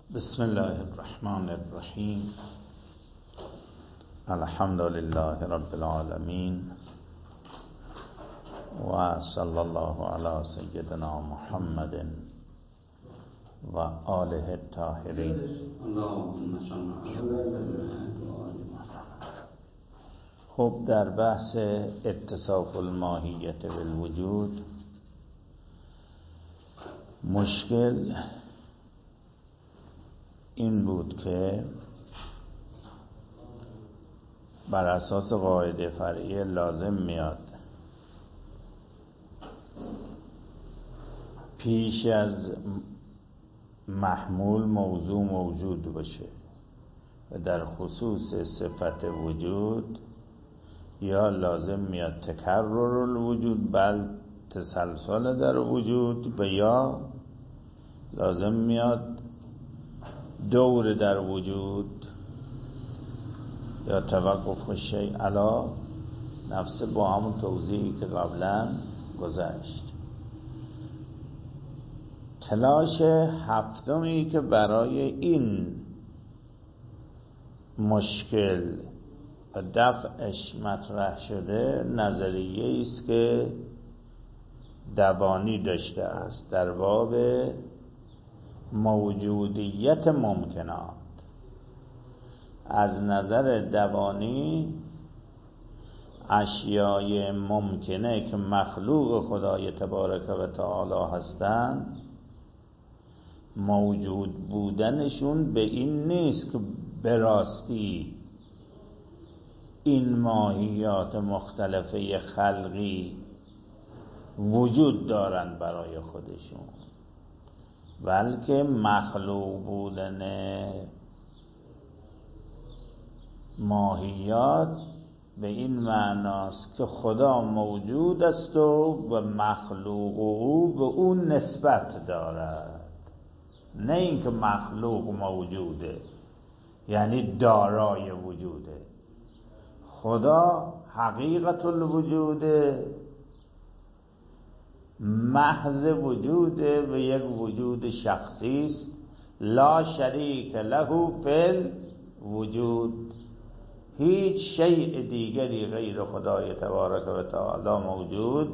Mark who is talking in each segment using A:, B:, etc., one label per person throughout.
A: بسم الله الرحمن الرحیم. الحمد لله رب العالمین و صلی الله علی سیدنا محمد و آله الطاهرین. خب در بحث اتصاف الماهیت بالوجود مشکل این بود که بر اساس قاعده فرعی لازم میاد پیش از محمول موضوع موجود باشه و در خصوص صفت وجود یا لازم میاد تکرر الوجود بل تسلسل در وجود و یا لازم میاد دور در وجود یا توقف الشیء علی نفس با همون توضیحی که قبلا گذشت. تلاش هفتمی که برای این مشکل و دفعش مطرح شده نظریه‌ای است که دوانی داشته است در باب موجودیت ممکنات. از نظر دوانی اشیای ممکنه که مخلوق خدای تبارک و تعالی هستند موجود بودنشون به این نیست که به راستی این ماهیات مختلفه خلقی وجود دارن برای خودشون، بلکه مخلوق بودن ماهیات به این معناست که خدا موجود است و مخلوق او به اون نسبت دارد، نه اینکه مخلوق موجوده یعنی دارای وجوده. خدا حقیقت الوجوده، محض وجوده و یک وجود شخصی است، لا شریک له فی الوجود. هیچ شیء دیگری غیر خدای تبارک و تعالی موجود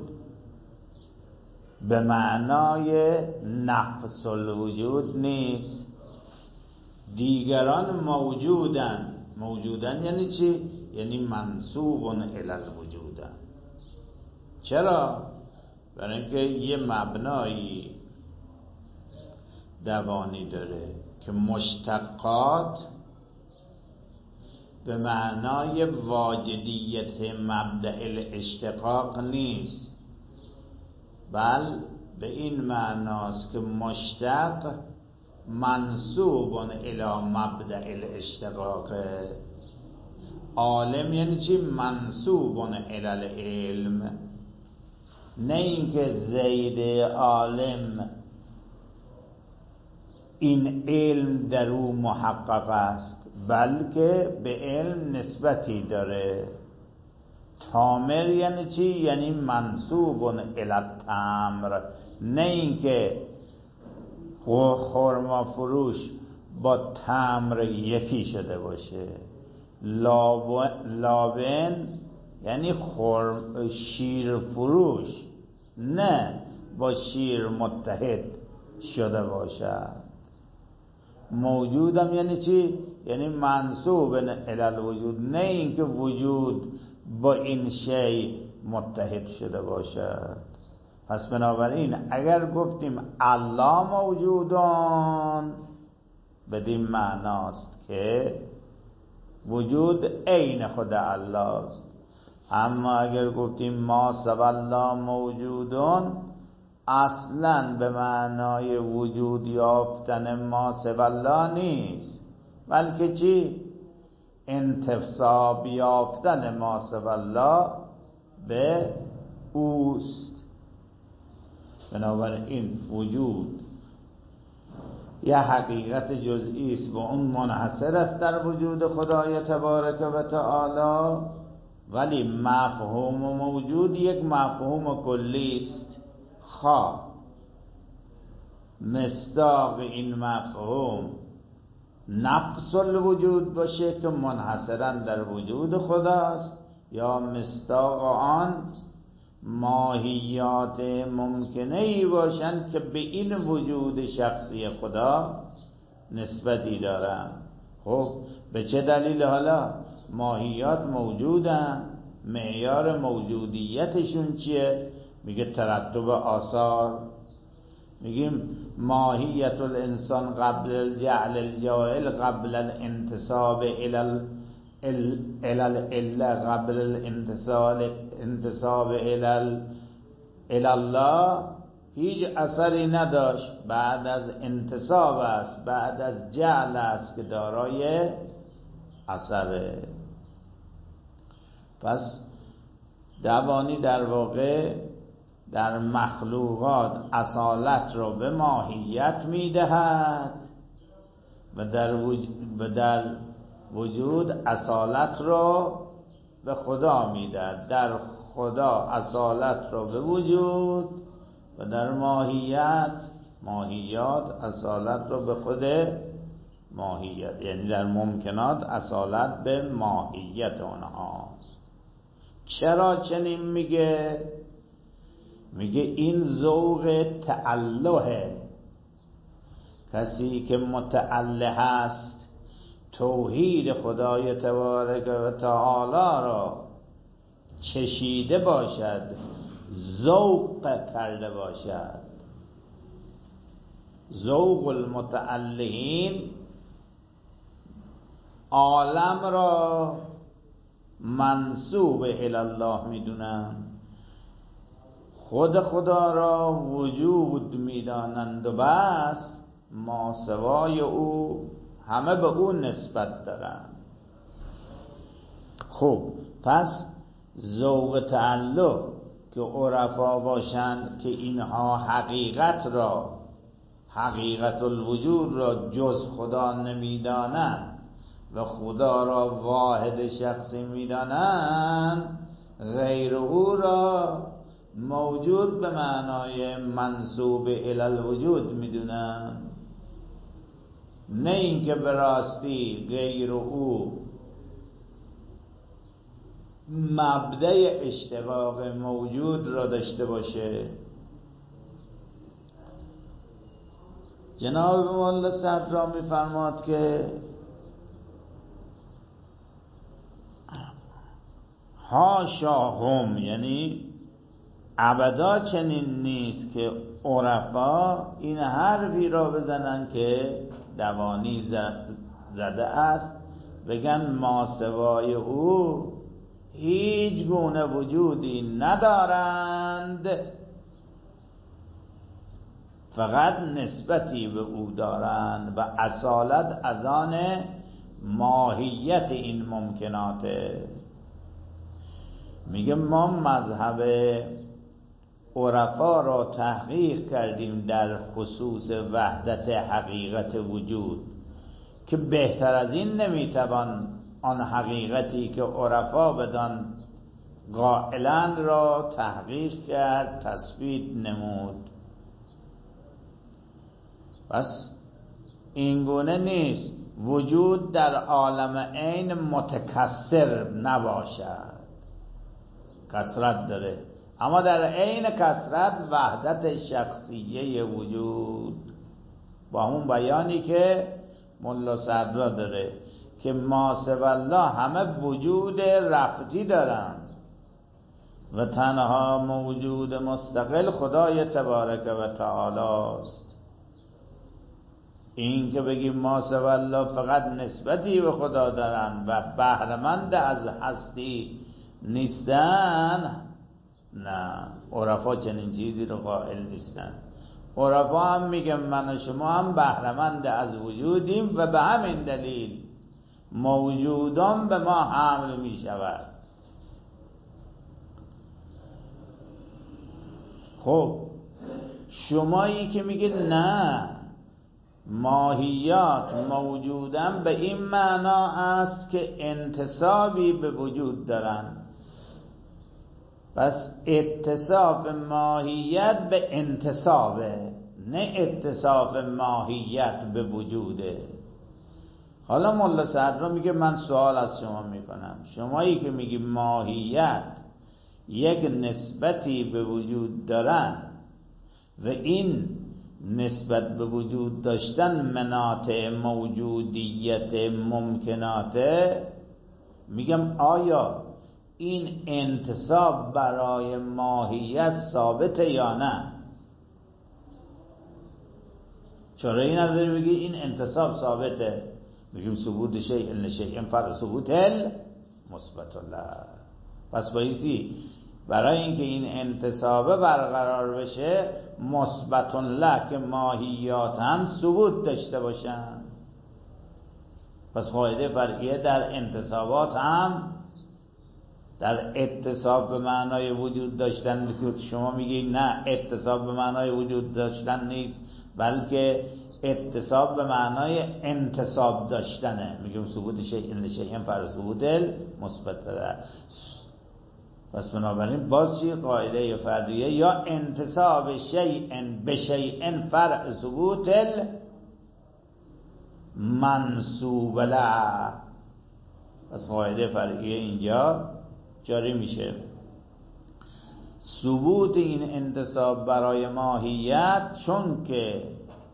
A: به معنای نفس الوجود نیست. دیگران موجودن یعنی چی؟ یعنی منسوب الی الوجودن. چرا؟ برای اینکه یه مبنایی دوانی داره که مشتقات به معنای واجدیت مبدأ الاشتقاق نیست، بل به این معناست که مشتق منسوب الی مبدأ الاشتقاق. عالم یعنی چی؟ منسوب الی العلم، نه اینکه زید عالم این علم در او محقق است، بلکه به علم نسبتی داره. تامر یعنی چی؟ یعنی منسوب الی التمر، نه اینکه خرما فروش با تمر یکی شده باشه. لابن یعنی شیر فروش نه با شیر متحد شده باشد. موجودم یعنی چی؟ یعنی منسوب الی الوجود، نه اینکه وجود با این شی متحد شده باشد. پس بنابراین اگر گفتیم الله موجودان بدین معناست که وجود عین خود الله است. اما اگر گفتیم ما سوی الله موجودون اصلا به معنای وجود یافتن ما سوی الله نیست، بلکه چی؟ انتصاب یافتن ما سوی الله به اوست. بنابراین وجود یه حقیقت جزئی است و اون منحصر است در وجود خدای تبارک و تعالی، ولی مفهوم موجود یک مفهوم کلی است. خواه مصداق این مفهوم نفس الوجود باشه که منحصرا در وجود خداست، یا مصداق آن ماهیات ممکنه ای باشند که به این وجود شخصی خدا نسبتی دارن. خب به چه دلیل؟ حالا ماهیات موجودن، معیار موجودیتشون چیه؟ میگه ترتب آثار. میگیم ماهیت الانسان قبل الجعل الجاهل قبل الانتساب الى قبل الانتساب الى الله هیچ اثری نداشت، بعد از انتساب است، بعد از جعل است که دارای اثره. پس دوانی در واقع در مخلوقات اصالت را به ماهیت میدهد و در وجود اصالت را به خدا میدهد. در خدا اصالت را به وجود و در ماهیات اصالت را به خود ماهیت، یعنی در ممکنات اصالت به ماهیت آنهاست. چرا چنین میگه؟ میگه این ذوق تعلهه. کسی که متعلق است توحید خدای تبارک و تعالی را چشیده باشد، ذوق کرده باشد. ذوق المتعلقین عالم را منسوب الی الله میدونن، خود خدا را وجود میدانند و بس ما سوای او همه به او نسبت دارند. خب پس ذوق تعلق که عرفا باشند که اینها حقیقت الوجود را جز خدا نمیدانند و خدا را واحد شخصی میدانند، غیر او را موجود به معنای منسوب الی الوجود میدونند، نه اینکه به راستی غیر او مبدأ اشتقاق موجود را داشته باشه. جناب مولا صدرا میفرماد که هاشاهم، یعنی ابدا چنین نیست که عرفا این حرفی را بزنن که دوانی زده است، بگن ما سوای او هیچ گونه وجودی ندارند، فقط نسبتی به او دارند و اصالت از آن ماهیت این ممکناته. میگه ما مذهب عرفا را تحقیق کردیم در خصوص وحدت حقیقت وجود که بهتر از این نمیتوان آن حقیقتی که عرفا بدان قائلند را تحقیق کرد، تثبیت نمود. پس اینگونه نیست وجود در عالم عین متکثر نباشد، کثرت داره، اما در عین کثرت وحدت شخصیه وجود، با همون بیانی که ملا صدرا داره که ما سوی الله همه وجود ربطی دارن و تنها موجود مستقل خدای تبارک و تعالی است. این که بگیم ما سوی الله فقط نسبتی به خدا دارن و بهره‌مند از هستی نیستن، نه، عرفا چنین چیزی رو قائل نیستن. عرفا هم میگن من و شما هم بهره‌مند از وجودیم و به همین دلیل موجودان به ما حمل میشود. خب شمایی که میگه نه ماهیات موجودن به این معنا است که انتصابی به وجود دارن، پس اتصاف ماهیت به انتصابه، نه اتصاف ماهیت به وجوده. حالا ملا صدرا میگه من سوال از شما میکنم، شمایی که میگی ماهیت یک نسبتی به وجود دارن و این نسبت به وجود داشتن مناطع موجودیت ممکناته، میگم آیا این انتصاب برای ماهیت ثابته یا نه؟ چرا این نداری بگی این انتصاب ثابته؟ میگیم ثبوت شیء لشیء فرع ثبوت مثبت له. پس بایستی برای اینکه این انتصابه برقرار بشه مثبت له که ماهیات هم ثبوت داشته باشن. پس قاعده فرعیه در انتصابات هم در اتصاب به معنای وجود داشتن که شما میگی نه اتصاب به معنای وجود داشتن نیست، بلکه اتصاب به معنای انتصاب داشتنه. میگیم ثبوت شیء لشیء فرع ثبوت مثبت له. پس بنابراین باز چی؟ قاعده فرعیه یا انتصاب شیء به شیء فرع ثبوت منصوب له. پس قاعده فرعیه اینجا جاری میشه. ثبوت این انتصاب برای ماهیت چون که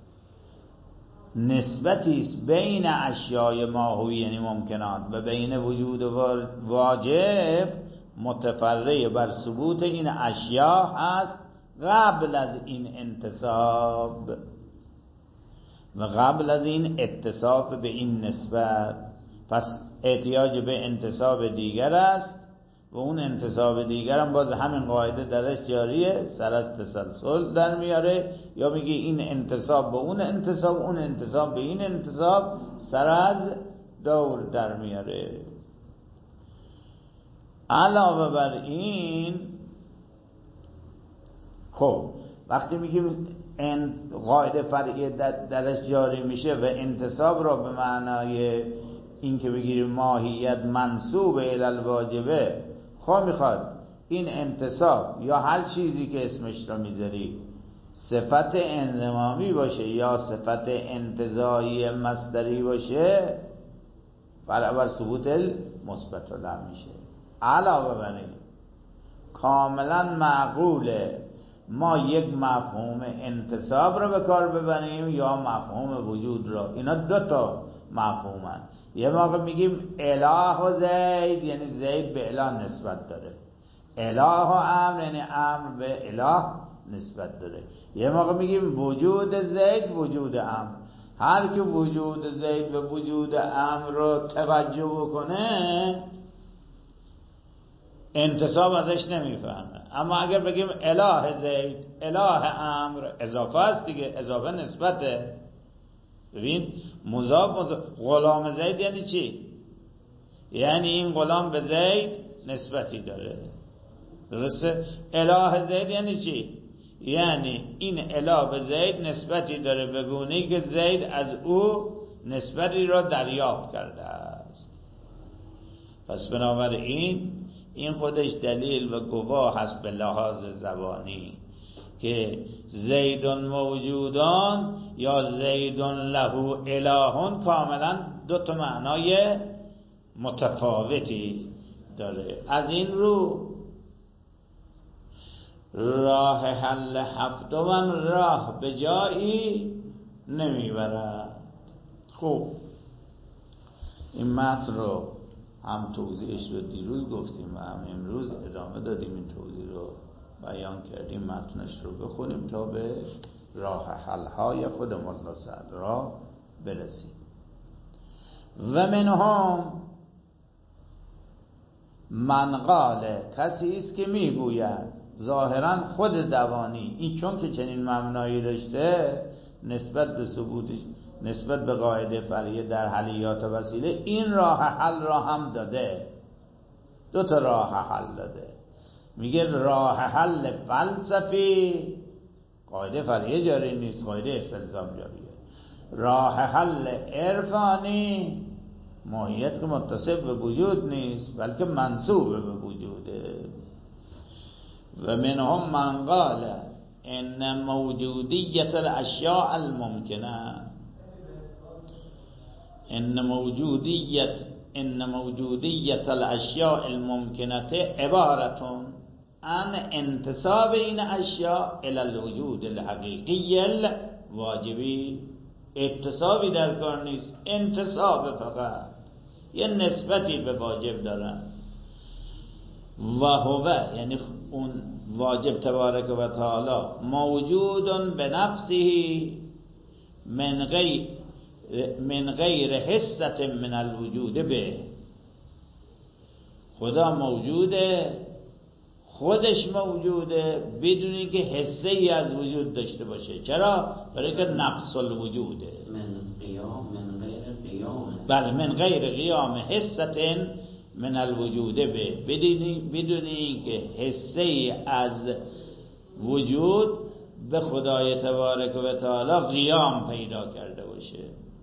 A: نسبتی است بین اشیای ماهوی یعنی ممکنات و بین وجود واجب، متفرع بر ثبوت این اشیا هست قبل از این انتصاب و قبل از این اتصاف به این نسبت. پس احتیاج به انتصاب دیگر است و اون انتصاب دیگر هم باز همین قاعده درش جاریه، سر از تسلسل در میاره. یا میگه این انتصاب به اون انتصاب، اون انتصاب به این انتصاب، سر از دور در میاره. علاوه بر این خب وقتی میگیم قاعده فرعیه درش جاری میشه و انتصاب را به معنای این که بگیریم ماهیت منسوب الی الواجبه، خب میخواد این انتصاب یا هر چیزی که اسمش را میذاری صفت انضمامی باشه یا صفت انتزاعی مصدری باشه، برابر ثبوت المثبت له میشه. علاوه بر این کاملا معقوله ما یک مفهوم انتصاب رو به کار ببریم یا مفهوم وجود رو. اینا دو تا مفهومن. یه موقع میگیم اله و زید یعنی زید به اله نسبت داره، اله و امر یعنی امر به اله نسبت داره. یه موقع میگیم وجود زید وجود امر. هر که وجود زید و وجود امر رو توجه بکنه انتصاب ازش نمیفهمه. اما اگر بگیم اله زید اله امر، اضافه است دیگه، اضافه نسبته. ببین مضاف غلام زید یعنی چی؟ یعنی این غلام به زید نسبتی داره، درسته؟ اله زید یعنی چی؟ یعنی این اله به زید نسبتی داره به گونه‌ای که زید از او نسبتی را دریافت کرده است. پس بنابراین این خودش دلیل و گواه هست به لحاظ زبانی که زیدون موجودان یا زیدون له الهون کاملا دو تا معنای متفاوتی داره. از این رو راه حل هفتم راه به جایی نمیبرد. خوب این متن رو هم توضیحش رو دیروز گفتیم و هم امروز ادامه دادیم، این توضیح رو بیان کردیم، متنش رو بخونیم تا به راه حل‌های خود ملا صدرا برسیم. و منهم من قال، کسی است که میگوید ظاهرا خود دوانی این چون که چنین معنایی داشته نسبت به ثبوتش، نسبت به قاعده فرعیه در حلیات و وسیله این راه حل را هم داده. دو تا راه حل داده. میگه راه حل فلسفی قاعده فرعیه جاری نیست، قاعده استلزام جاریه. راه حل عرفانی ماهیت که متصف به وجود نیست بلکه منسوب به وجوده. و منهم من قال ان موجودیت الاشیاء الممکنه، ان موجودیت الاشیاء الممکنه عبارتون عن انتساب این اشیاء الى الوجود الحقیقی الواجبی. اتصابی در کار نیست، انتساب فقط، یه نسبتی به واجب دارن. و هو یعنی اون واجب تبارک و تعالی موجود به نفسه من غیر حصت من الوجود به. خدا موجوده، خودش موجوده بدون اینکه حصه ای از وجود داشته باشه. چرا؟ برای که نفس الوجوده. بله، من غیر قیام حصت من الوجوده به، بدون اینکه حصه ای از وجود به خدای تبارک و تعالی قیام پیدا کرده باشه.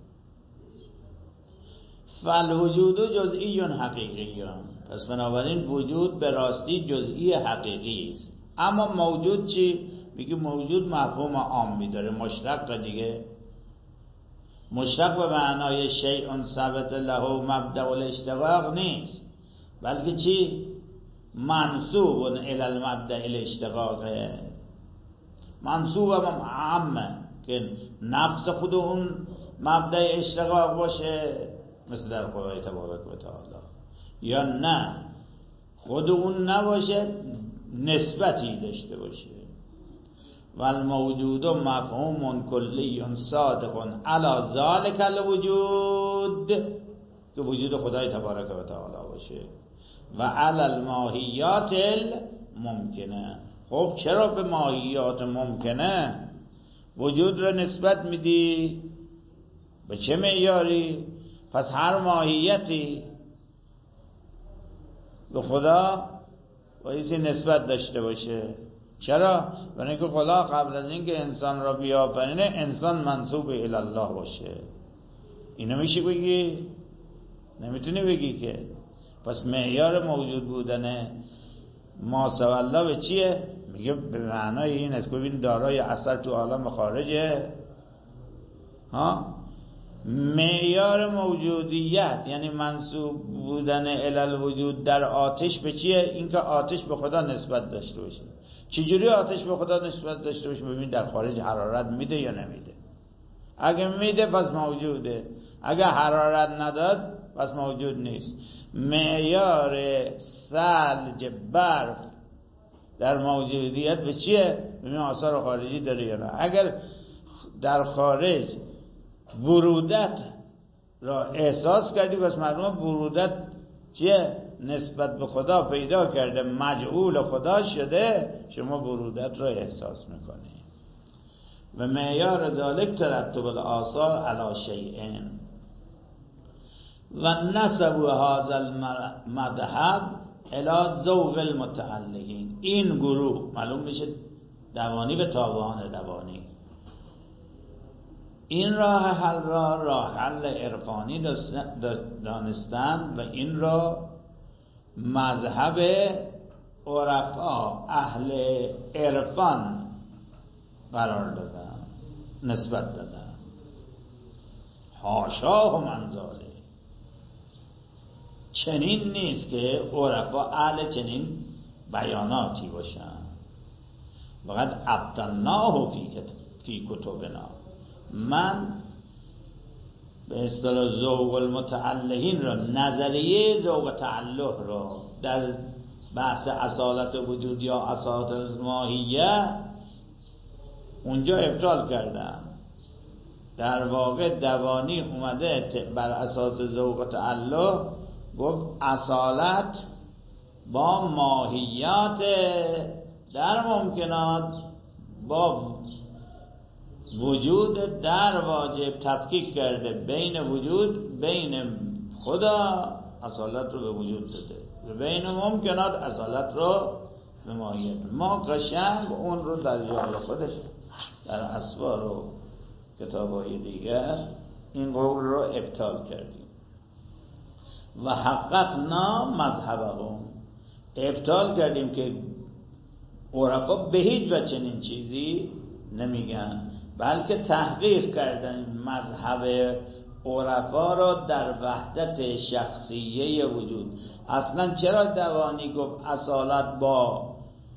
A: فالوجود جزئی حقیقی، پس بنابراین وجود به راستی جزئی حقیقی است. اما موجود چی؟ میگه موجود مفهوم عامی داره، مشتق دیگه. مشتق به معنای شیء ثبت له مبدأ الاشتقاق نیست، بلکه چی؟ منسوب الی المبدأ الاشتقاق، منسوب عامه که نفس خود اون مبدأ اشتقاق باشه، مثل در خدای تبارک و تعالی، یا نه خود اون نباشه، نسبتی داشته باشه. والموجود مفهوم کلی صادق علی ذلک الوجود، که وجود خدای تبارک و تعالی باشه، و علی الماهیات الممکنه. خب چرا به ماهیات ممکنه وجود رو نسبت میدی؟ به چه معیاری؟ پس هر ماهیتی به خدا بایستی نسبت داشته باشه. چرا؟ برای اینکه خدا قبل از اینکه انسان را بیافرینه انسان منسوب الی الله باشه. اینو میشه بگی؟ نمیتونی بگی که. پس معیار موجود بودن ما سوی الله به چیه؟ میگه به معنای این است که ببین دارای اثر تو عالم خارجه. معیار موجودیت یعنی منسوب بودن الی الوجود در آتش به چیه؟ اینکه آتش به خدا نسبت داشته باشه. چجوری آتش به خدا نسبت داشته باشه؟ ببین در خارج حرارت میده یا نمیده. اگه میده پس موجوده، اگه حرارت نداد پس موجود نیست. معیار ثلج برف در موجودیت به چیه؟ ببین آثار خارجی داره یا نه. اگر در خارج برودت را احساس کردی پس معلومه برودت چیه؟ نسبت به خدا پیدا کرده، مجعول خدا شده، شما برودت را احساس میکنی. و معیار ذالک ترتب الاثار علی شیئین و نسب هذا المذهب الی ذوق المتعلقین. این گروه معلوم میشه دوانی به تابعان دوانی، این راه حل را راه حل عرفانی دانستند و این را مذهب عرفا اهل عرفان قرار دادن، نسبت دادن. حاشا من ذالک، چنین نیست که عرفا اهل چنین بیاناتی باشن. وقد ابطلناه فی کتبنا، من به اصطلاح ذوق المتعلقین را، نظریه ذوق تعلق را در بحث اصالت وجود یا اصالت ماهیه اونجا ابطال کردم. در واقع دوانی اومده بر اساس ذوق تعلق گفت اصالت با ماهیات در ممکنات با وجود در واجب تفکیک کرده، بین وجود بین خدا اصالت رو به وجود زده، بین ممکنات اصالت رو به ماهیت. ما قشنگ اون رو در جای خودش در اسوار و کتابای دیگر این قول رو ابطال کردیم. و حققنا مذهبهم، ابطال کردیم که عرفا به هیچ وجه چنین چیزی نمیگن، بلکه تحقیق کردن مذهب عرفا را در وحدت شخصیه وجود. اصلا چرا دوانی گفت اصالت با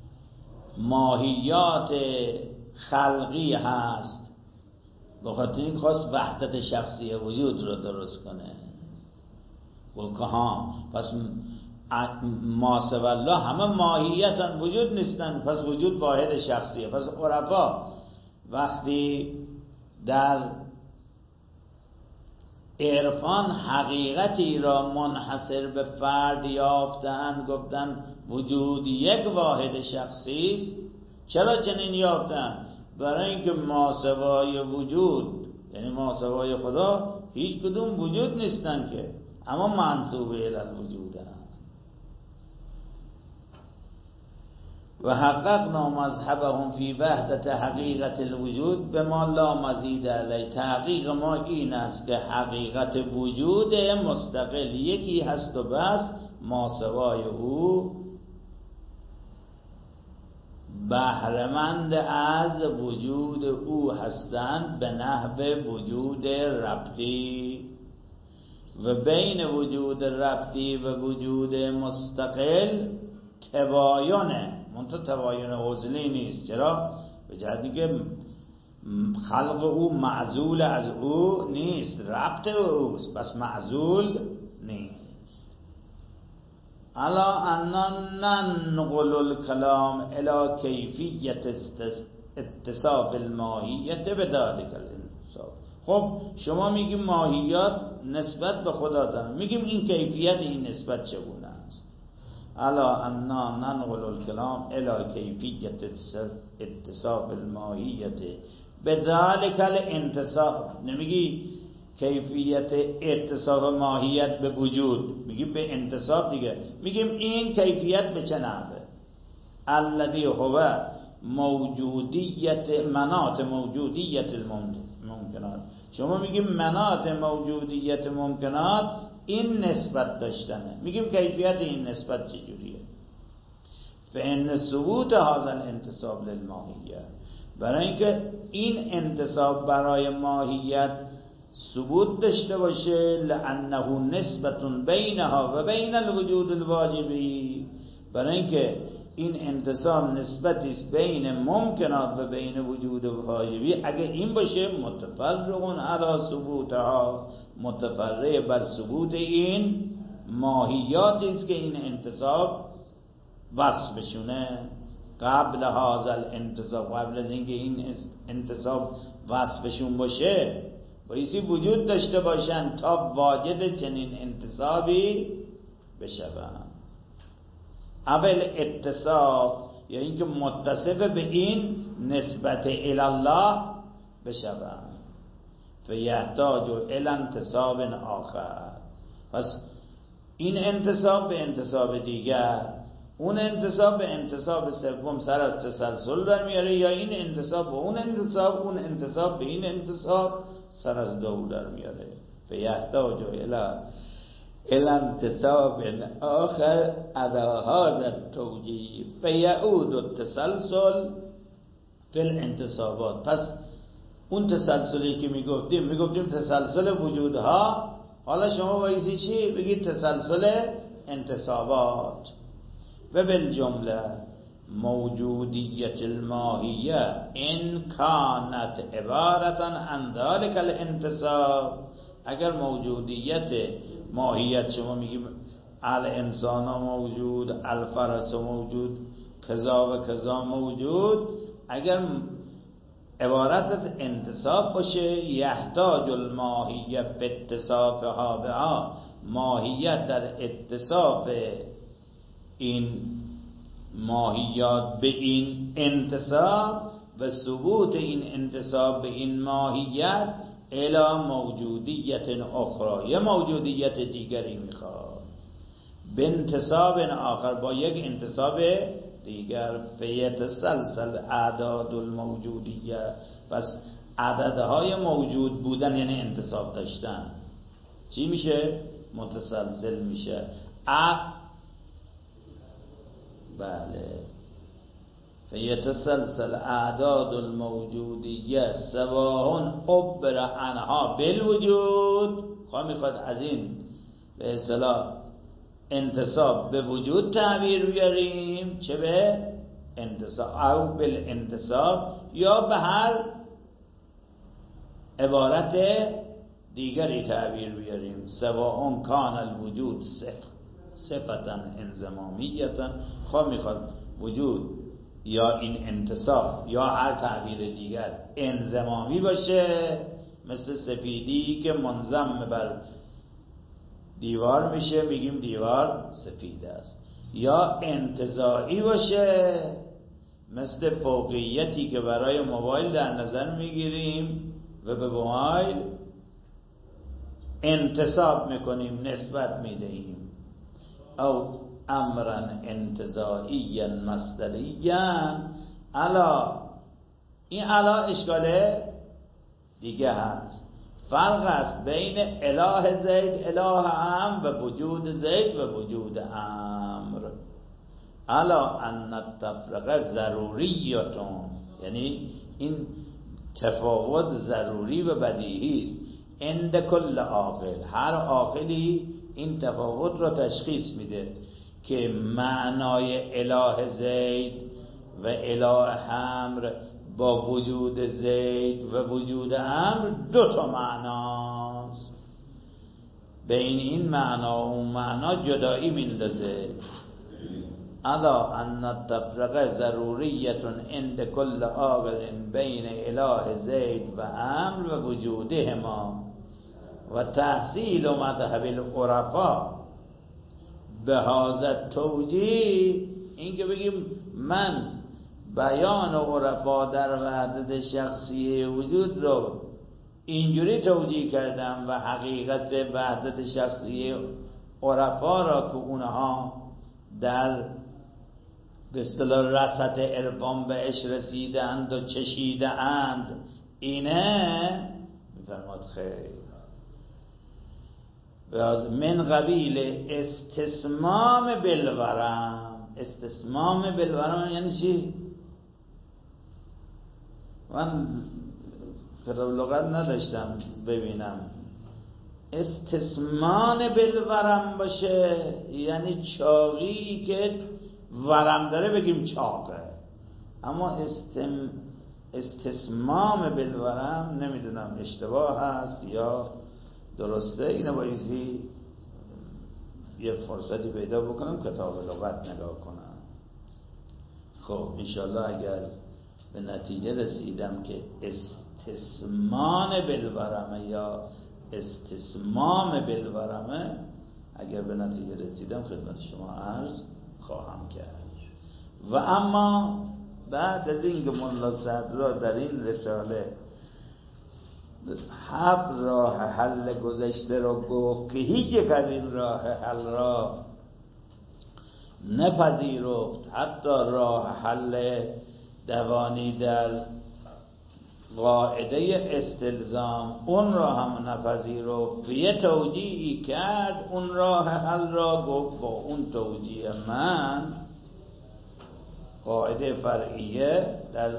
A: ماهیات خلقی هست؟ بخاطر این خواست وحدت شخصیه وجود رو درست کنه. گفت که ها پس ما سوی الله همه ماهیتا وجود نیستن، پس وجود واحد شخصیه. پس عرفا وقتی در عرفان حقیقتی را منحصر به فرد یافتن، گفتن وجود یک واحد شخصی است. چرا چنین یافتن؟ برای اینکه ماسوای وجود، یعنی ماسوای خدا، هیچ کدوم وجود نیستن که، اما منسوب الی الوجود هست. و حققنا مذهبهم فی وحدت حقیقت الوجود بما لا مزید علی. تحقیق ما این است که حقیقت وجود مستقل یکی هست و بس، ماسوای او بهره‌مند از وجود او هستند به نحو وجود ربطی. و بین وجود ربطی و وجود مستقل تباینه، منتها تباین عضلی نیست. چرا؟ به جهتی که خلق او معزول از او نیست، ربط اوست، بس معزول نیست. الا اننا ننقل الكلام الى کیفیت اتصاف الماهیت بذلک الاتصاف. خب شما میگیم ماهیات نسبت به خدا دارن، میگیم این کیفیت این نسبت چگونه است؟ الا اننا ننقل الكلام الى کیفیت اتصاف الماهیت بذلک الانتصاف. نمیگی کیفیت اتصاف ماهیت به وجود، میگیم به انتصاف دیگه. میگیم این کیفیت به چه نحوه؟ الذی هو موجودیت مناط موجودیت الممکنات. شما میگیم مناط موجودیت ممکنات این نسبت داشتنه، میگیم کیفیت این نسبت چجوریه؟ فإن ثبوت هذا الانتصاب للماهیه، برای اینکه این انتصاب برای ماهیت ثبوت داشته باشه، لانه نسبت بینها و بین الوجود الواجبی، برای اینکه این انتصاب نسبتی است بین ممکنات و بین وجود واجبی. اگه این باشه متفرقون علی ثبوتها، متفرع بر ثبوت این ماهیاتی است که این انتصاب وصفشونه. قبل هذا الانتصاب، قبل از اینکه این انتصاب وصفشون باشه بایستی وجود داشته باشن تا واجد چنین انتصابی بشوند. اول اتصاب یا اینکه متصف به این نسبت الی الله بشوند. فیحتاج الی انتصاب آخر. پس این انتصاب به انتصاب دیگر، اون انتصاب به انتصاب سوم سر از تسلسل در میاره، یا این انتصاب به اون انتصاب، اون انتصاب به این انتصاب سر از دو در میاره. فیحتاج الی انتصاب آخر على هذا التوجیه فیعود التسلسل فی الانتصابات. پس اون تسلسلی که میگفتیم تسلسل وجودها، حالا شما بایستی چی بگید؟ تسلسل انتصابات. و بالجمله موجودیت الماهیه ان کانت عبارتا عن ذلك الانتصاب. اگر موجودیت ماهیت شما میگیم الانسان موجود، الفرس موجود، کذا و کذا موجود، اگر عبارت از انتصاب باشه، یحتاج الماهیه فی اتصافها بها، ماهیت در اتصاف این ماهیات به این انتصاب و ثبوت این انتصاب به این ماهیت الی موجودیت اخرى، یه موجودیت دیگری میخواد، به انتصاب آخر، با یک انتصاب دیگر. فیتسلسل اعداد الموجودیه. پس عددهای موجود بودن یعنی انتصاب داشتن چی میشه؟ متسلسل میشه. بله فیتسلسل اعداد الموجودیه سواهن عبر عنها بالوجود. خواه میخواد از این به اصطلاح انتصاب به وجود تعبیر بیاریم، چه به انتصاب او بالانتصاب یا به هر عبارت دیگری تعبیر بیاریم. سواء کان الوجود صفتا انضمامیتا، خواه میخواد وجود یا این انتصاب یا هر تعبیر دیگر انضمامی باشه، مثل سفیدی که منضم بر دیوار میشه میگیم دیوار سفید است، یا انتزاعی باشه مثل فوقیتی که برای موبایل در نظر میگیریم و به موبایل انتصاب میکنیم، نسبت میدهیم. او امرا انتزاعی مصدری، الا این الا اشکال دیگه هست. فرق است بین اله زید اله امر و وجود زید و وجود امر. الا ان التفرقه ضروریتون، یعنی این تفاوت ضروری و بدیهی است. عند کل عاقل، هر عاقلی این تفاوت را تشخیص میده که معنای اله زید و اله امر با وجود زید و وجود امر دو تا معناست. بین این معنا و اون معنا جدایی میندازه. الا ان التفرقه ضروریت عند کل عاقل بین اله زید و امر و وجودهما و تحصیل مذهب العرفا به هذا توجیه. این که بگیم من بیان عرفا در وحدت شخصی وجود رو اینجوری توجیه کردم و حقیقت وحدت شخصی عرفا را که اونها در به اصطلاح رسط عرفان بهش رسیدند و چشیدند، اینه میفرماد خیر من قبیل استسمام بالورم. استسمام بالورم یعنی چی؟ من کتاب لغت نداشتم ببینم. استسمان بالورم باشه یعنی چاقی که ورم داره بگیم چاقه، اما استسمام بالورم نمیدونم اشتباه هست یا درسته. اینو بایزی یه فرصتی پیدا بکنم کتاب لغت نگاه کنم. خب انشالله اگر به نتیجه رسیدم که استسمان بالورمه یا استسمام بالورمه، اگر به نتیجه رسیدم خدمت شما عرض خواهم کرد. و اما بعد از اینکه ملا صدرا در این رساله 7 راه حل گذشته را گفت که هیچ یک از این راه حل را نپذیرفت، حتی راه حل دوانی در قاعده استلزام اون را هم نپذیرفت و یه توجیهی کرد اون راه حل را، گفت با اون توجیه من قاعده فرعیه در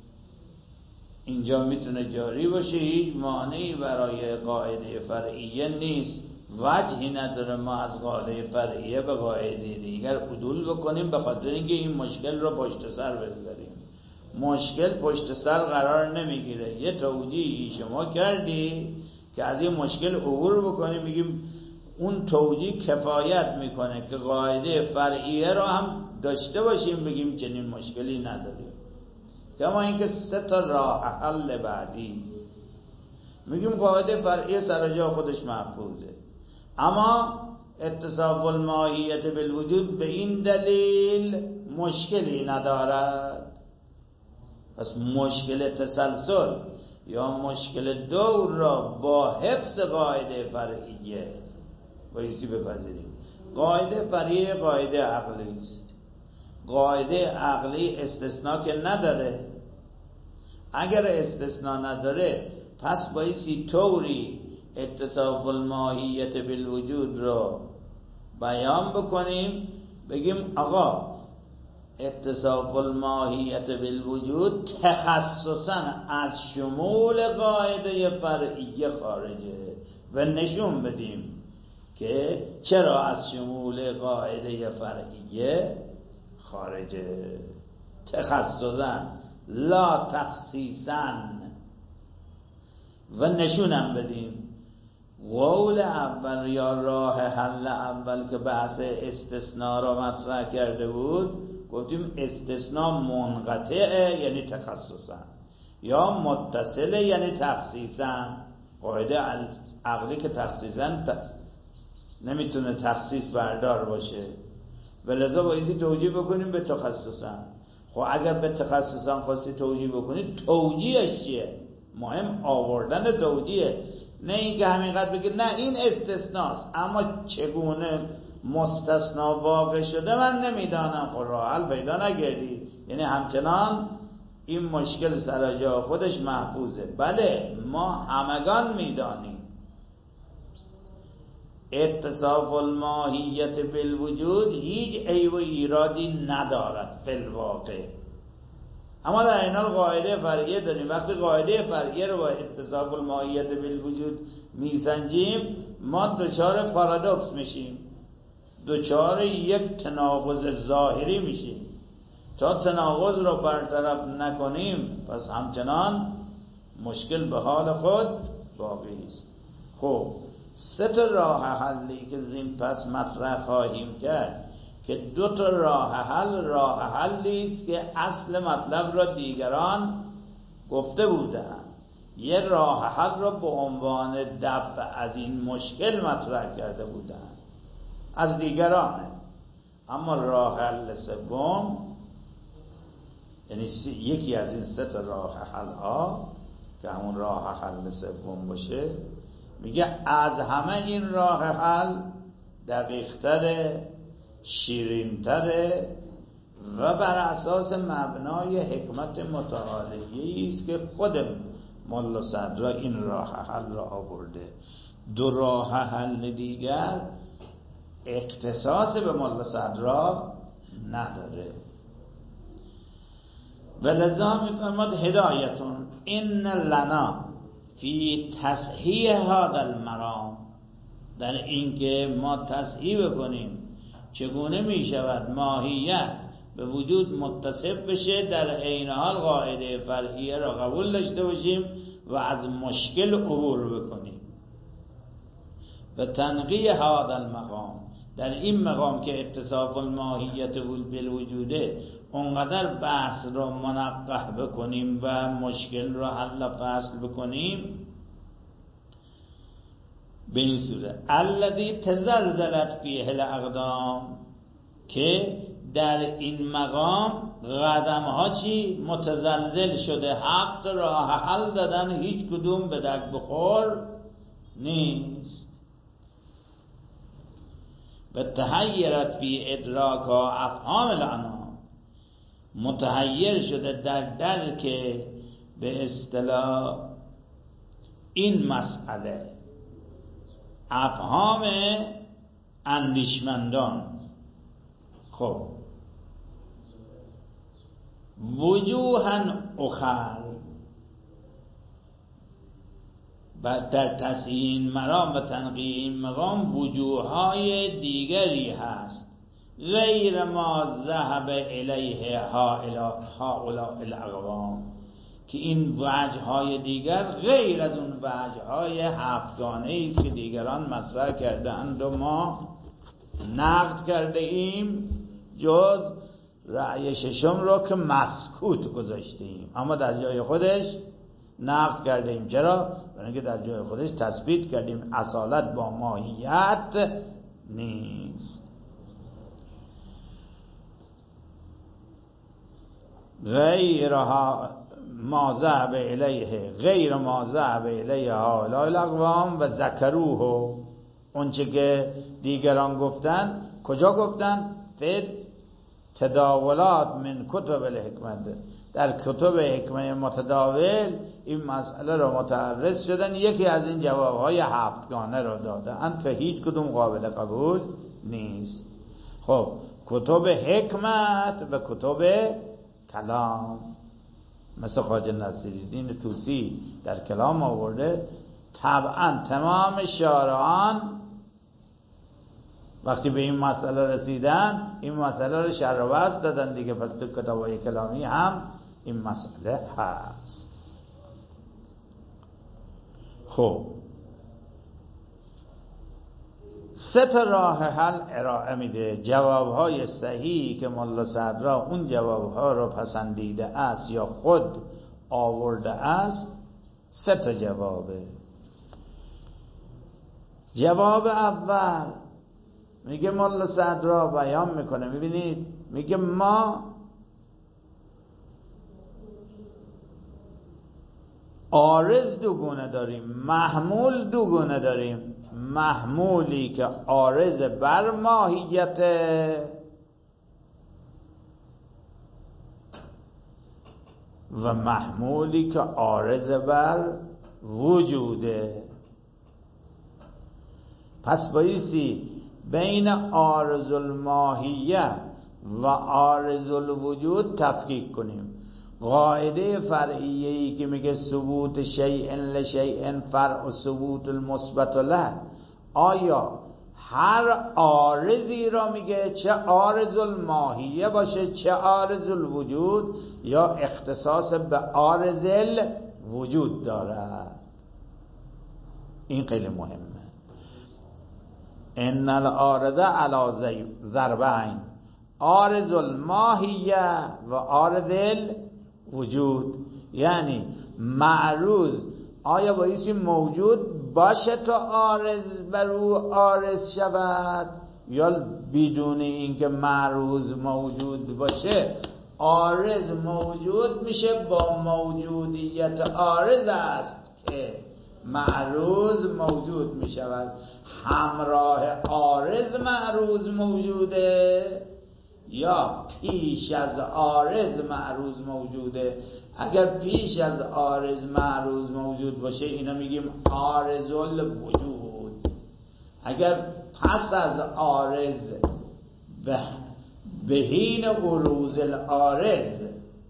A: اینجا میتونه جاری باشه، هیچ مانعی برای قاعده فرعیه نیست، وجهی نداره ما از قاعده فرعیه به قاعده دیگر عدول بکنیم، به خاطر اینکه این مشکل رو پشت سر بذاریم. مشکل پشت سر قرار نمیگیره. یه توجیهی شما کردی که از این مشکل عبور بکنیم، میگیم اون توجیه کفایت میکنه که قاعده فرعیه رو هم داشته باشیم، بگیم چنین مشکلی نداریم. کما اینکه 3 تا راه حل بعدی میگیم قاعده فرعیه سر جا خودش محفوظه، اما اتصاف الماهیت بالوجود به این دلیل مشکلی ندارد. پس مشکل تسلسل یا مشکل دور را با حفظ قاعده فرعیه بایستی بپذیریم. قاعده فرعیه قاعده عقلی است. قاعده عقلی استثناء که نداره. اگر استثناء نداره پس بایستی طوری اتصاف الماهیت بالوجود رو بیان بکنیم، بگیم آقا اتصاف الماهیت بالوجود تخصصا از شمول قاعده فرعیه خارجه و نشون بدیم که چرا از شمول قاعده فرعیه خارجه. تخصصا لا تخصیصا. و نشونم بدیم قول اول یا راه حل اول که بحث استثناء را مطرح کرده بود، گفتیم استثناء منقطعه یعنی تخصصا، یا متصله یعنی تخصیصا. قاعده عقلی که تخصیصا نمیتونه تخصیص بردار باشه، ولذا بایدی توجیه بکنیم به تخصصا. خب اگر به تخصصا خواستی توجیه بکنید، توجیهش چیه؟ مهم آوردن توجیه، نه اینکه همینقدر بگید نه این استثناست اما چگونه مستثنا واقع شده من نمیدانم. خب راه حل پیدا نکردی، یعنی همچنان این مشکل سر جای خودش محفوظه. بله ما همگان میدانیم اتصاف الماهیت بالوجود هیچ عیب و ایرادی ندارد فی الواقع، اما در این حال قاعده فرعیه داریم. وقتی قاعده فرعیه رو با اتصاف الماهیت بالوجود میسنجیم، ما دچار پارادوکس میشیم، دچار یک تناقض ظاهری میشیم. تا تناقض رو برطرف نکنیم پس همچنان مشکل به حال خود باقی است. خب سه تا راه حلی که زین پس مطرح خواهیم کرد که دو تا راه حلی است که اصل مطلب را دیگران گفته بودند. یه راه حل را به عنوان دفع از این مشکل مطرح کرده بودند از دیگرانه، اما راه حل سوم یعنی یکی از این سه تا راه حل ها که همون راه حل سوم باشه، میگه از همه این راه حل دقیق‌تره، شیرین‌تره و بر اساس مبنای حکمت متعالیه است که خود ملا صدرا این راه حل را آورده. دو راه حل دیگر اختصاص به ملا صدرا نداره. ولذا میفرماد هدایتون این لنا فی تصحیح هذا المرام، در اینکه ما تصحیح بکنیم چگونه می شود ماهیت به وجود متصف بشه، در عین حال قاعده فرعیه را قبول داشته باشیم و از مشکل عبور بکنیم. و تنقیه هذا المقام، در این مقام که اتصاف الماهیت بالوجوده اونقدر بحث را منقح بکنیم و مشکل را حل فصل بکنیم به این صورت الذی تزلزلت فیه الاقدام، که در این مقام قدم ها چی؟ متزلزل شده. 7 راه حل دادن، هیچ کدوم به درد بخور نیست. و تحیرت فی ادراکا افهام الانام، متحیر شده در درک به اصطلاح این مسئله افهام اندیشمندان. خب وجوها اخر، در تصحیح این مرام و تنقیح این مقام وجوههای دیگری هست غیر ما ذهب الیه هؤلاء الاقوام، که این وجههای دیگر غیر از اون وجههای 7گانه است که دیگران مطرح کرده اند و ما نقد کرده ایم، جز رأی ششم رو که مسکوت گذاشته ایم، اما در جای خودش نقد کرده ایم. چرا؟ برای اینکه در جای خودش تثبیت کردیم اصالت با ماهیت نیست. غیرها ما ذهب الیه، غیر ما ذهب الیه هؤلاء الاقوام و ذکروه، اونچه که دیگران گفتن. کجا گفتن؟ فی تداولات من کتب الحکمت، در کتب حکمت متداول این مسئله را متعرض شدن، یکی از این جوابهای 7گانه را دادن که هیچ کدوم قابل قبول نیست. خب کتب حکمت و کتب کلام، مثل خواجه نصیرالدین طوسی در کلام آورده طبعا تمام شارعان وقتی به این مسئله رسیدن این مسئله رو شرح و بسط دادن دیگه. پس تو کتاب‌های کلامی هم این مسئله هست. خب 3 راه حل ارائه میده. جوابهای صحیحی که ملا صدرا اون جوابها رو پسندیده است یا خود آورده است 3 جوابه. جواب اول میگه ملا صدرا بیان میکنه، میبینید میگه ما عارض 2 گونه داریم، محمول 2 گونه داریم. محمولی که عارض بر ماهیت و محمولی که عارض بر وجوده. پس بایستی بین عارض الماهیه و عارض الوجود تفکیک کنیم. قاعده فرعیه‌ای که میگه ثبوت شیء لشیء فرع ثبوت المثبت له، آیا هر عارضی را میگه چه عارض الماهیه باشه چه عارض الوجود، یا اختصاص به عارض الوجود داره؟ این خیلی مهمه. ان العارض علی ضربین، عارض الماهیه و عارض الوجود. یعنی معروض آیا بایستی موجود باشه تا عارض بر او عارض شود، یا بدون اینکه معروض موجود باشه عارض موجود میشه، با موجودیت عارض است که معروض موجود میشود. همراه عارض معروض موجوده یا پیش از عارض معروض موجوده؟ اگر پیش از عارض معروض موجود باشه اینا میگیم عارض الوجود. اگر پس از عارض بهین عروض العارض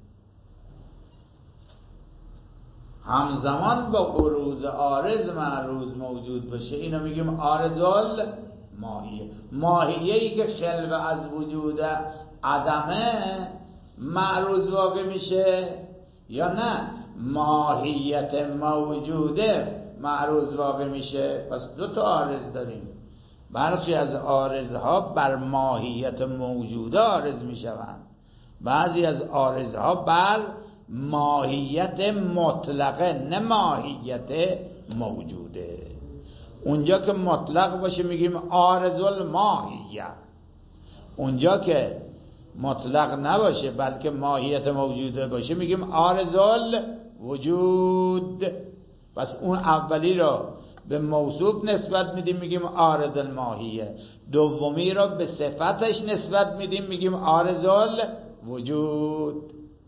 A: همزمان با عروض عارض معروض موجود باشه اینا میگیم عارض الماهیه. ماهیه‌ای که خلو از وجود عدمه معروض واقع میشه یا نه ماهیت موجوده معروض واقع میشه؟ پس 2 تا عارض داریم. برخی از عارضها بر ماهیت موجوده عارض میشوند، بعضی از عارضها بر ماهیت مطلقه نه ماهیت موجوده. اونجا که مطلق باشه میگیم عارض الماهیه، اونجا که مطلق نباشه بلکه ماهیت موجوده باشه میگیم عارض الوجود. پس اون اولی را به موصوف نسبت میدیم میگیم عارض الماهیه، دومی را به صفتش نسبت میدیم میگیم عارض الوجود.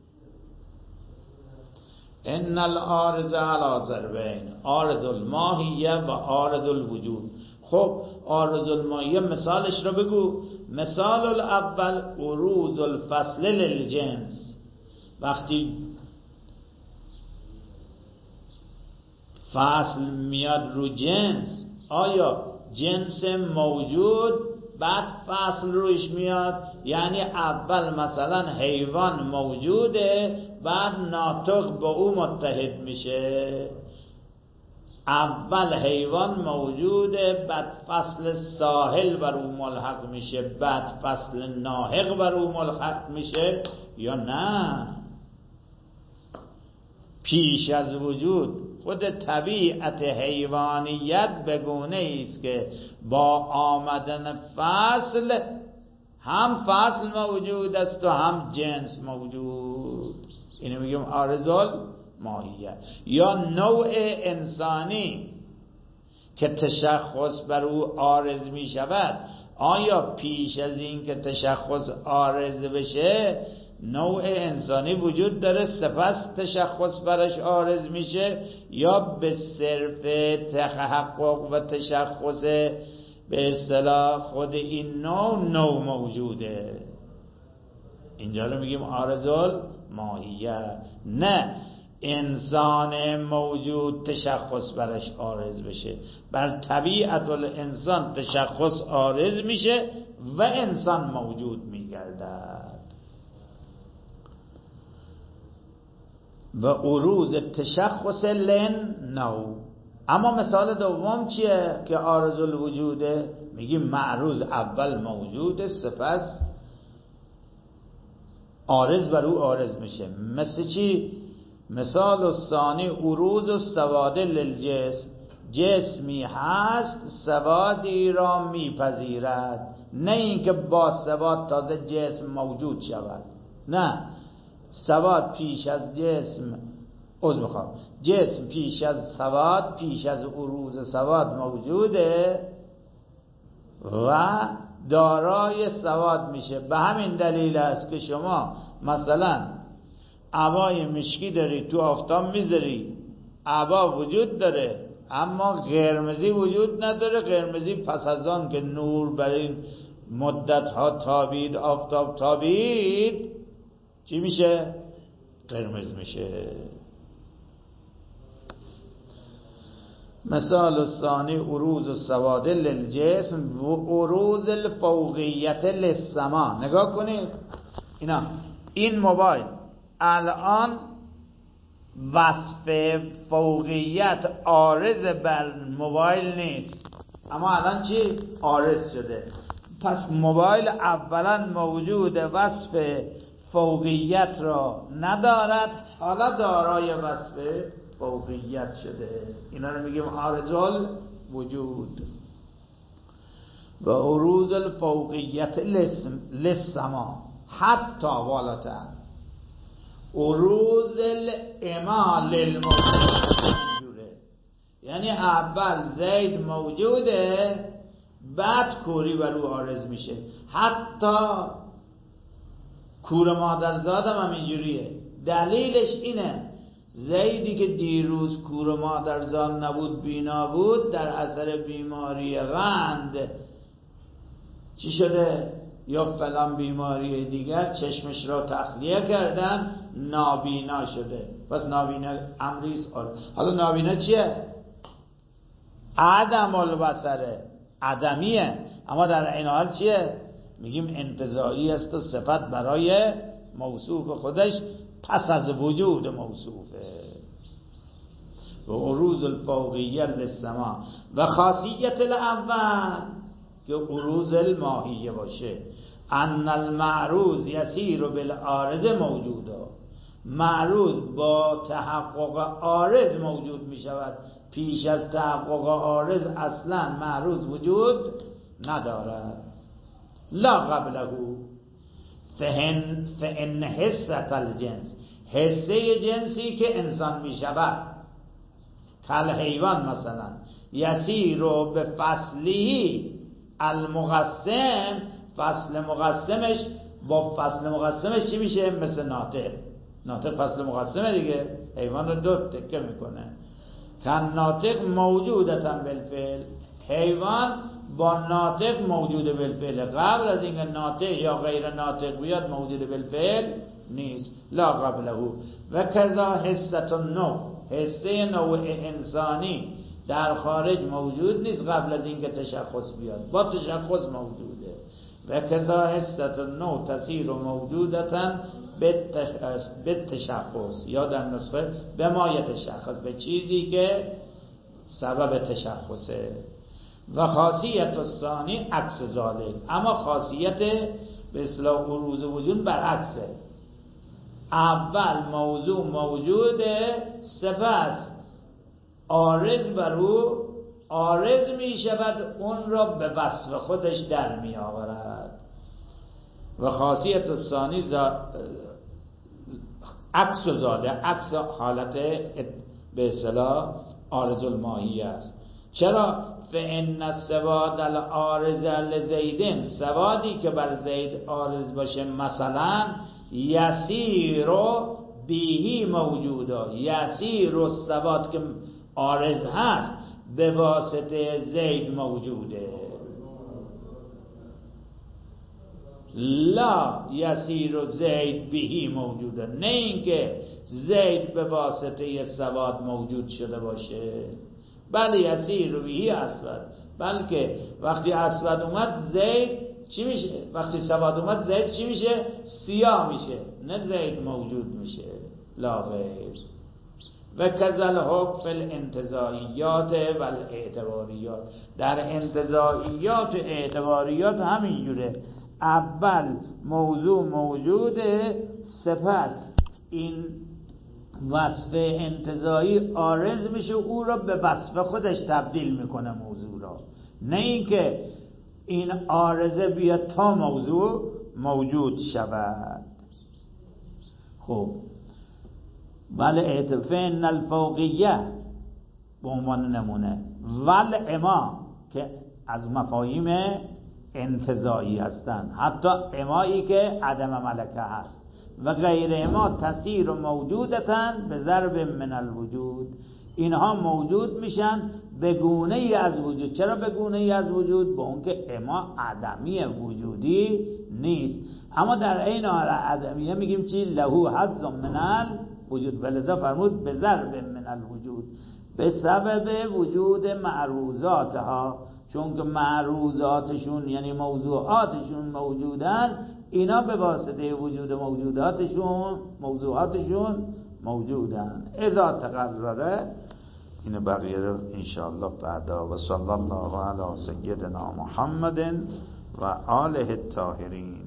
A: ان العارض علی ضربین، عارض الماهیه و عارض الوجود. خب عارض الماهیه مثالش رو بگو. مثال الاول عروض الفصل للجنس، وقتی فصل میاد رو جنس، آیا جنس موجود بعد فصل روش میاد؟ یعنی اول مثلا حیوان موجوده بعد ناطق با او متحد میشه. اول حیوان موجوده بعد فصل ساحل بر او ملحق میشه، بعد فصل ناحق بر او ملحق میشه، یا نه پیش از وجود خود طبیعت حیوانیت بگونه است که با آمدن فصل هم فصل موجود است و هم جنس موجود. اینو میگیم عارض الماهیه. یا نوع انسانی که تشخص بر او عارض می شود، آیا پیش از این که تشخص عارض بشه نوع انسانی وجود داره سپس تشخص برش عارض میشه، یا به صرف تحقق و تشخص به اصطلاح خود این نوع موجوده. اینجا رو میگیم عارض الماهیه، نه انسان موجود تشخص برش عارض بشه. بر طبیعت الانسان تشخص عارض میشه و انسان موجود میگردد. و عروض تشخص لن نو. اما مثال دوم چیه که عارض الوجوده؟ میگیم معروض اول موجوده، سپس عارض بر او عارض میشه. مثل چی؟ مثال ثانی عروض السواد للجسم. جسمی هست سوادی را میپذیرد، نه اینکه با سواد تازه جسم موجود شود. نه، سواد پیش از جسم، جسم پیش از سواد، پیش از عروض سواد موجوده و دارای سواد میشه. به همین دلیل است که شما مثلا عبای مشکی داری، تو آفتاب میذاری، عبا وجود داره اما قرمزی وجود نداره. قرمزی پس از آن که نور بر این مدت ها تابید، آفتاب تابید، چی میشه؟ قرمز میشه. مثال الثانی عروض السواد للجسم و عروض الفوقیت للسما. نگاه کنید اینا، این موبایل الان وصف فوقیت عارض بر موبایل نیست، اما الان چی؟ عارض شده. پس موبایل اولا موجود وصف فوقیت را ندارد، حالا دارای وصف فوقیت شده. اینا رو میگیم عارض الوجود. و عروض الفوقیت للسما حتی والاتر عروض الامال للموجود. یعنی اول زید موجوده، بعد کوری بر او عارض میشه. حتی کور مادرزاد هم اینجوریه. دلیلش اینه زیدی که دیروز کور مادرزاد نبود، بینا بود، در اثر بیماری قند چی شده؟ یا فلان بیماری دیگر چشمش را تخلیه کردن، نابینا شده. پس نابینا امریز. حالا نابینا چیه؟ عدم البصره، عدمیه، اما در این حال چیه؟ میگیم انتزاعی است و صفت برای موصوف خودش پس از وجود موصوفه. و عروض الفوقیه للسما. و خاصیت الاول که عروض الماهیه باشه، ان المعروض یسیر بالعارض موجوده. معروض با تحقق عارض موجود می شود. پیش از تحقق عارض اصلا معروض وجود ندارد. لا قبله فإن حسة الجنس، حسه جنسی که انسان می شود، کل حیوان مثلا، یسیر به فصلی المقسم، فصل مقسمش با فصل مقسمش چی میشه؟ مثل ناطق فصل مقسمه دیگه، حیوان رو دو تکه میکنه. کن ناطق موجودتا بالفعل، حیوان با ناطق موجود بالفعل، قبل از اینکه ناطق یا غیر ناطق بیاد موجود بالفعل نیست. لا قبله. و کذا حسه النوع، حسه نوع انسانی در خارج موجود نیست قبل از اینکه تشخص بیاد، با تشخص موجوده. و کذا حسه النوع تسیر موجودتا به تشخص، یا در نسخه به ما یتشخص، به چیزی که سبب تشخصه. و خاصیت الثانی عکس ذالک، اما خاصیت به اصطلاح عروض وجود برعکسه. اول موضوع موجوده، سپس عارض بر او عارض می شود، اون را به وصف خودش در می آورد. و خاصیت الثانی عکس ذالک، عکس حالت به اصطلاح عارض الماهیه است. چرا؟ فإن السواد العارض لزیدن، سوادی که بر زید عارض باشه، مثلا یسیر بیهی موجوده، یسیر السواد که عارض هست به واسطه زید موجوده. لا یسیر زید بهی موجوده، نه اینکه زید به واسطه سواد موجود شده باشه. بله یسیر بهی اسود، بلکه وقتی اسود اومد زید چی میشه؟ وقتی سواد اومد زید چی میشه؟ سیاه میشه، نه زید موجود میشه. لا غیر. و کذل حکم فی الانتزاعیات و الاعتباریات، در انتزاعیات و اعتباریات همینجوره. اول موضوع موجوده، سپس این وصف انتزاعی عارض میشه، او را به وصف خودش تبدیل میکنه موضوع را، نه اینکه این عارضه بیاد تا موضوع موجود شود. خب بله فإن الفوقیه به عنوان نمونه، ول اما که از مفاهیم انتزاعی هستند، حتی امایی که عدم ملکه هست، و غیر اما تسیر و موجودتن به ضرب من الوجود، اینها موجود میشن به گونه ای از وجود. چرا به گونه ای از وجود؟ به اون که اما عدمی وجودی نیست، اما در عین حال عدمیه میگیم چی؟ لهو حظ من الوجود، ولذا فرمود به ضرب من الوجود، به سبب وجود معروضاتها، چون که معروضاتشون یعنی موضوعاتشون موجودن، اینا به واسطه وجود موضوعاتشون موجودن. اذا تقرره، این بقیه رو انشاءالله بعدا. و صلی الله علی سیدنا محمد و آله الطاهرین.